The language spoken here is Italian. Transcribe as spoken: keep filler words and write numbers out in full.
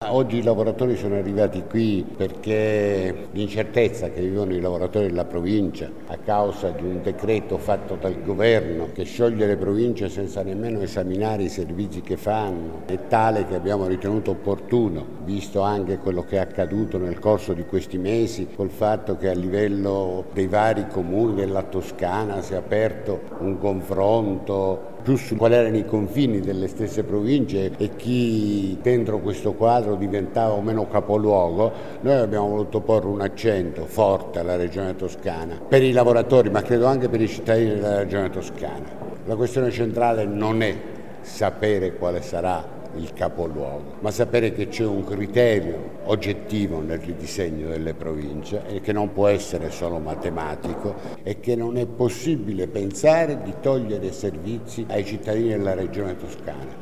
oggi i lavoratori sono arrivati qui perché l'incertezza che vivono i lavoratori della provincia a causa di un decreto fatto dal governo che scioglie le province senza nemmeno esaminare i servizi che fanno è tale che abbiamo ritenuto opportuno, visto anche quello che è accaduto nel corso di questi mesi, col fatto che a livello dei vari comuni della Toscana si è aperto un confronto più su quali erano i confini delle stesse province e chi dentro questo quadro diventava o meno capoluogo. Noi abbiamo voluto porre un accento forte alla regione toscana, per i lavoratori ma credo anche per i cittadini della regione toscana. La questione centrale non è sapere quale sarà il capoluogo, ma sapere che c'è un criterio oggettivo nel ridisegno delle province e che non può essere solo matematico e che non è possibile pensare di togliere servizi ai cittadini della regione toscana.